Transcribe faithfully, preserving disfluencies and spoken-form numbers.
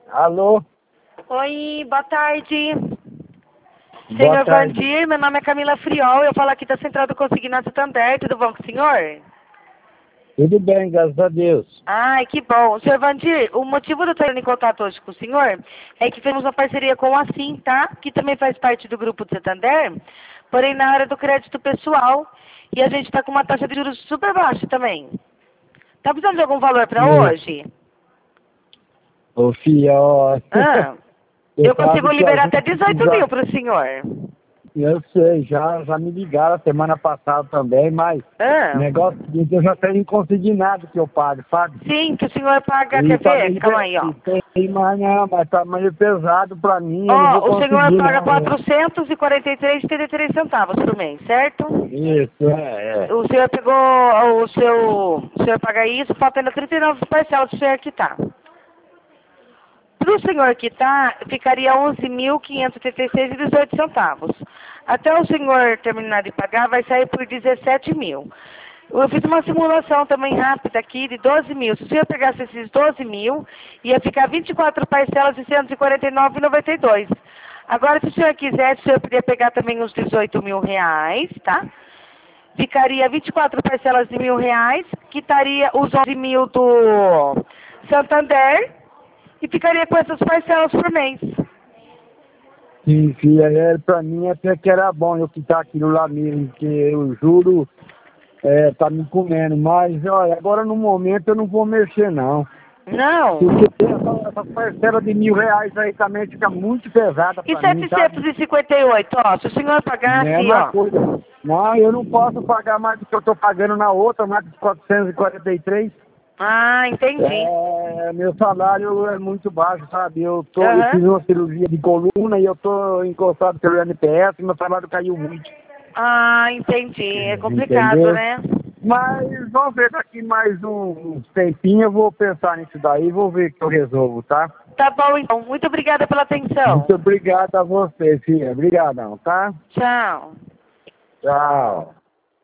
Alô? Oi, boa tarde. Boa Senhor tarde. Vandir, meu nome é Camila Friol, eu falo aqui da Central do Consignado Santander, tudo bom com o senhor? Tudo bem, graças a Deus. Ai, que bom. Senhor Vandir, o motivo de eu estar entrando em contato hoje com o senhor é que temos uma parceria com a Sim, tá? Que também faz parte do grupo de Santander, porém na área do crédito pessoal, e a gente está com uma taxa de juros super baixa também. Tá precisando de algum valor para Sim. hoje? Ô, filha, ó... Ah, Você eu consigo sabe que a liberar gente até dezoito já... mil para o senhor. Eu sei, já, já me ligaram semana passada também, mas o Ah. negócio é o seguinte, eu já tenho consignado que eu pago, sabe? Sim, que o senhor paga, E quer tá ver? meio, Calma aí, ó. pe- tem, mas não, mas tá meio pesado pra mim, eu não vou Ó, o senhor conseguir paga não. É. quatrocentos e quarenta e três vírgula trinta e três centavos por mês, certo? Isso, é, é. O senhor pegou o seu... O senhor paga isso, falta ainda trinta e nove parcelas para o senhor quitar. Para o senhor quitar, ficaria onze mil quinhentos e oitenta e seis vírgula dezoito centavos. Até o senhor terminar de pagar, vai sair por dezessete mil. Eu fiz uma simulação também rápida aqui de doze mil. Se o senhor pegasse esses doze mil, ia ficar vinte e quatro parcelas de cento e quarenta e nove vírgula noventa e dois. Agora, se o senhor quisesse, o senhor poderia pegar também os dezoito mil reais, tá? Ficaria vinte e quatro parcelas de mil reais, quitaria os onze mil do Santander e ficaria com essas parcelas por mês. Sim, filha, é, pra mim até que era bom eu quitar aquilo lá mesmo, porque eu juro, é, tá me comendo, mas olha, agora no momento eu não vou mexer não. Não. Porque essa, essa parcela de mil reais aí também fica muito pesada E pra mim, setecentos sabe? e cinquenta e oito, ó, se o senhor pagasse, Mesma ó. coisa. Não, eu não posso pagar mais do que eu tô pagando na outra, mais de quatrocentos e quarenta e três. Ah, entendi. É, meu salário é muito baixo, sabe? Eu, tô, eu fiz Aham. uma cirurgia de coluna e eu tô encostado pelo N P S e meu salário caiu muito. Ah, entendi. É complicado, Entendeu? né? Mas vamos ver daqui mais um, um tempinho, eu vou pensar nisso daí e vou ver o que eu resolvo, tá? Tá bom, então. Muito obrigada pela atenção. Muito obrigado a você, filha. Obrigadão, tá? Tchau. Tchau.